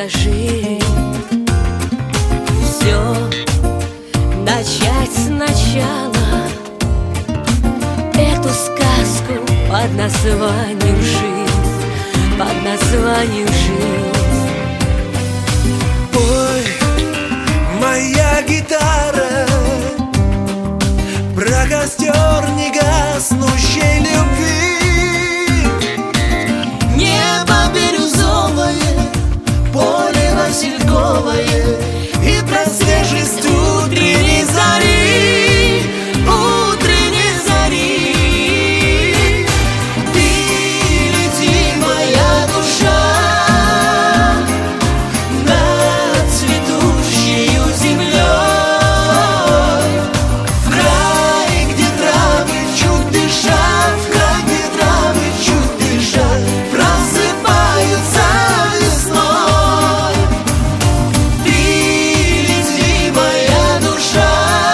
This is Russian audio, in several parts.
расскажи. Все начать сначала, эту сказку под названием жизнь, под названием жизнь. Ой, моя гитара, про костер негаснущей любви. Небо бирюзовое, поле васильковое, и про свежесть утренней зари, утренней зари. Ты лети, моя душа, над цветущею землей, в край, где травы чуть дыша, в край, где травы чуть дыша просыпаются весной. Ты лети, моя душа,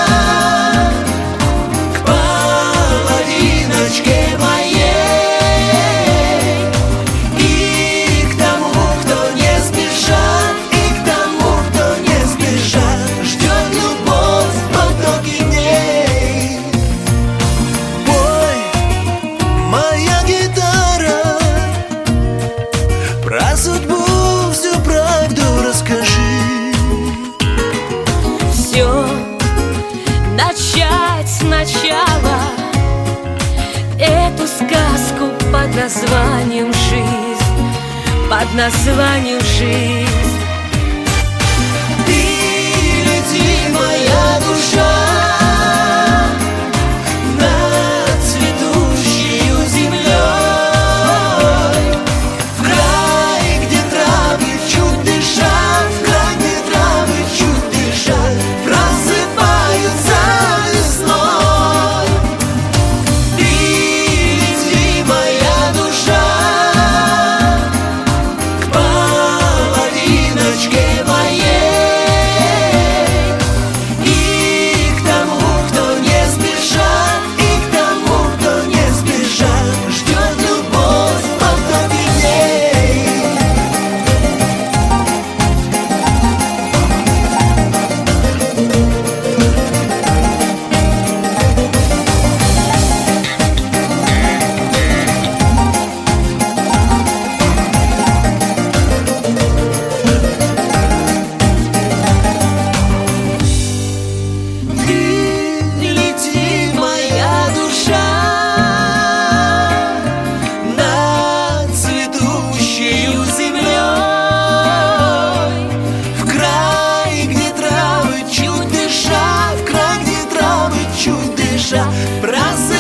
к половиночке моей, и к тому, кто не спеша, и к тому, кто не спеша ждет любовь в потоке дней. Ой, моя гитара, про судьбу всю правду расскажи. Все начать сначала, эту сказку под названием жизнь, под названием жизнь. Ты лети, моя душа, над цветущею землей, в край, где травы чуть дыша, в край, где травы чуть дыша просыпаются весной. Ты лети, моя душа, к половиночке моей, и к тому, кто не спеша, и к тому, кто не спеша ждет любовь в потоке дней. Ты лети, моя душа, над цветущею землей, в край, где травы чуть дыша, в край, где травы чуть дыша